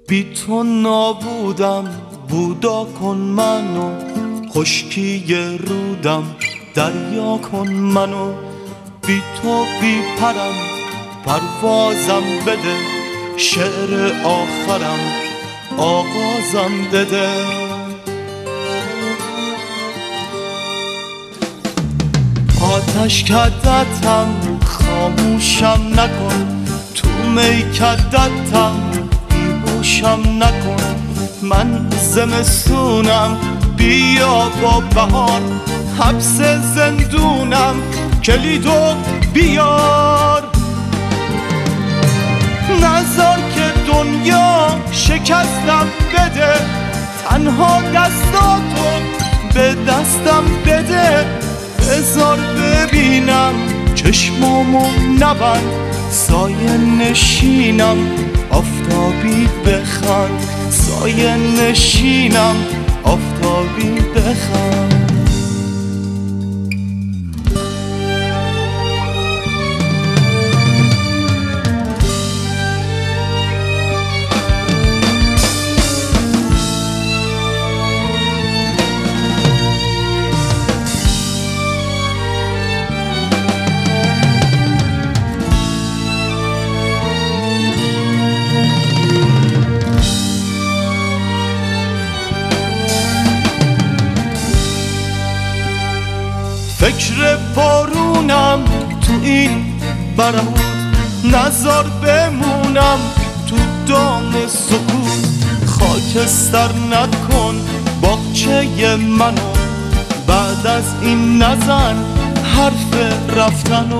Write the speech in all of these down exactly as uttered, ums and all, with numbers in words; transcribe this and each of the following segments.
بی تو نابودم، بودا کن منو، خشکی رودم دریا کن منو. بی تو بی پرم پروازم بده، شعر آخرم آغازم بده. آتش کدتم خاموشم نکن، تو میکدتم بیهوشم نکن. من زمستونم بیا با بهار، حبس زندونم کلیدو بیار. نذار که دنیا شکستم بده، تنها دستاتو به دستم بده. بذار ببینم چشمامو نبند، سایه نشینم آفتابی بخند. سایه نشینم آفتابی بخند. فکر بارونم تو این برهوت، نزار بمونم تو دام سکوت. خاکستر نکن باغچه منو، بعد از این نزن حرف رفتنو.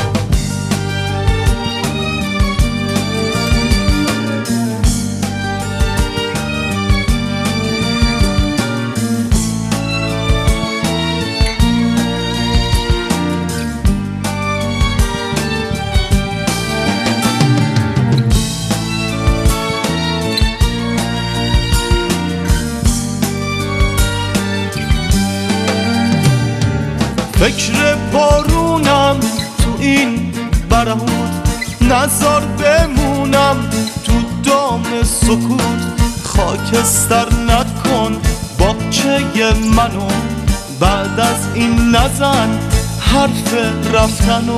فکر بارونم تو این برهوت، نزار بمونم تو دام سکوت. خاکستر نکن باغچه منو، بعد از این نزن حرف رفتنو.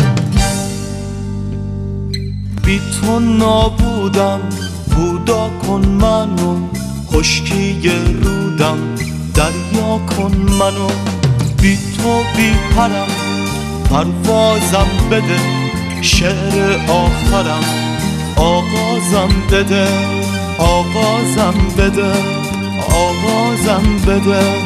بی تو نابودم، بودا کن منو، خشکی رودم دریا کن منو. بی تو بی پرم پروازم بده، شعر آخرم آغازم بده. آغازم بده، آغازم بده.